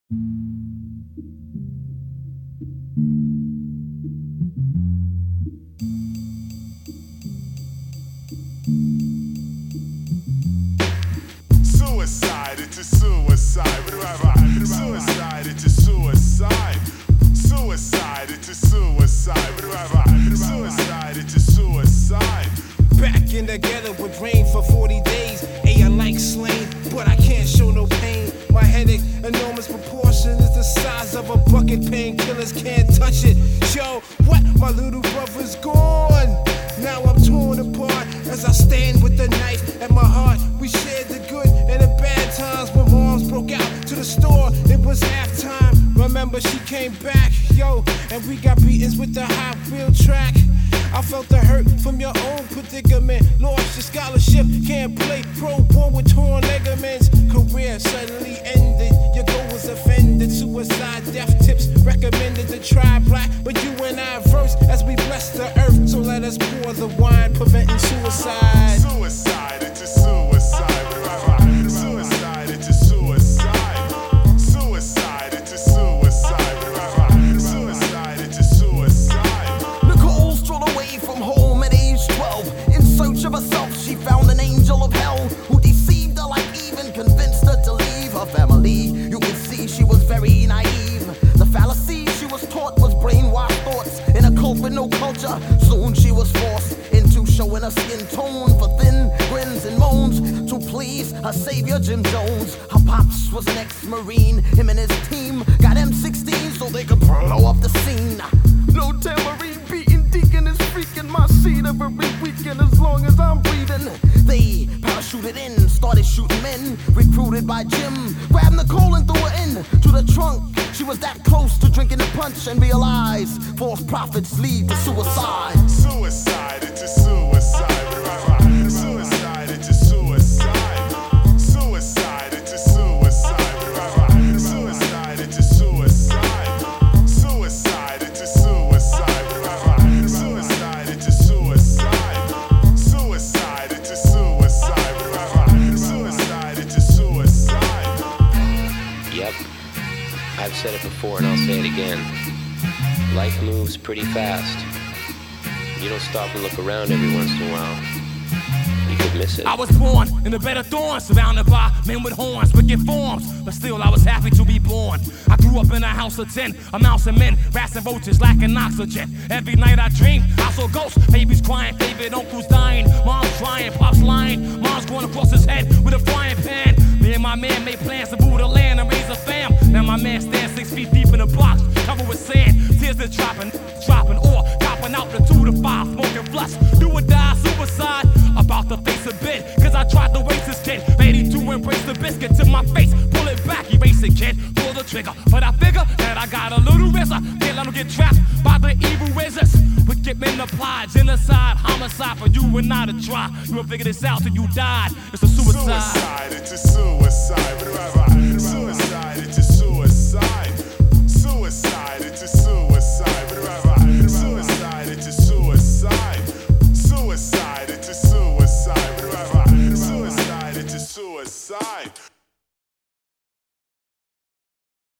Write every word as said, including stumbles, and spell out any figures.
Suicide, it's a suicide. Suicide, it's a suicide. Suicide, it's a suicide. Suicide, it's a suicide. Back in together with rain for forty days. Hey, I like slain, but I can't show no pain. My headache, enormous proportion, is the size of a bucket. Painkillers can't touch it. Yo, what? My little brother's gone. Now I'm torn apart as I stand with the knife at my heart. We shared the good and the bad times when moms broke out to the store. It was halftime. Remember she came back, yo, and we got beatings with the hot wheel track. I felt the hurt from your own predicament. Lost your scholarship, can't play pro ball with torn ligaments. Career suddenly ended, your goal was offended. Suicide, death tips recommended to try black. But you and I verse as we bless the earth. So let us pour the wine, preventing suicide. Suicide, it's a suicide. Suicide, it's a suicide. Suicide, it's a suicide. Suicide, it's a suicide. Nicole strolled away from home at age twelve. In search of herself, she found an angel of hell who deceived her, like even convinced her to leave her family. You could see she was very naive. The fallacy she was taught was brainwashed thoughts in a cult with no culture. Soon she was forced into showing her skin tone for thin grins and moans to please her savior Jim Jones. Her pops was an ex-marine. Him and his team got M sixteen so they could blow up the scene. No tambourine beating, deacon is freaking my seat every weekend as long as I'm breathing. They parachuted in, started shooting men, recruited by Jim. Grabbed Nicole and threw her in to the trunk. She was that close to drinking the punch and realized false prophets lead to suicide. Suicide, it's a suicide. Suicide, it's a suicide. Suicide, it's a suicide. Suicide, it's a suicide. Suicide, it's a suicide. Suicide, it's a suicide. Suicide, it's a suicide. Suicide, it's a suicide. Yep, I've said it before and I'll say it again. Life moves pretty fast. You don't stop and look around every once in a while. You could miss it. I was born in a bed of thorns, surrounded by men with horns, wicked forms, but still I was happy to be born. I grew up in a house of ten, a mouse and men, rats and roaches lacking oxygen. Every night I dreamed, I saw ghosts, babies crying, favorite uncles dying, mom's crying, pops lying, mom's going across his head with a frying pan. Me and my man made plans to move the land and raise a fam. Now my man stands six feet deep in a box, covered with sand, tears are dropping, dropping, or copping out the two to five, smoking flush, do or die, suicide. About to face a bit, cause I tried to waste this kid. Ready to embrace the biscuit to my face, pull it back, erase it, kid, pull the trigger. But I figure that I got a little razor, can't let them get trapped by the evil razors. Wicked men apply, genocide, homicide for you and I to try. You won't figure this out till you died. It's a suicide. Suicide, it's a suicide. Suicide.